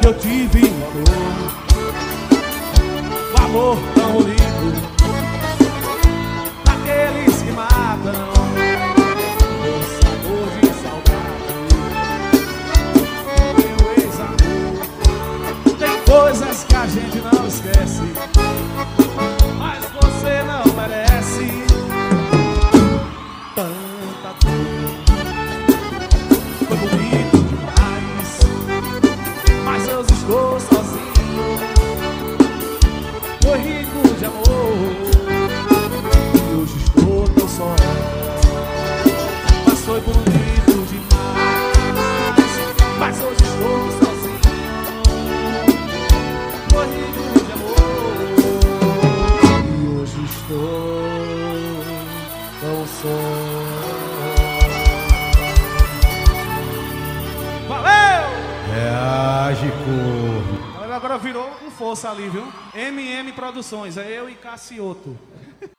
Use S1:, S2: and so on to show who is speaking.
S1: eu tive um amor tão bonito, daqueles que matam, um sabor de saudade. Meu ex-amor, tem coisas que a gente não esquece, mas você não merece tanta dor. Foi bonito demais, mas eu estou sozinho. Foi rico de amor e hoje estou tão só. Mas foi bonito demais, mas hoje estou sozinho. Foi rico de amor e hoje estou tão só. Valeu!
S2: Reage, corno.
S1: Agora virou com força ali, viu? MM Produções, é eu e Cassioto.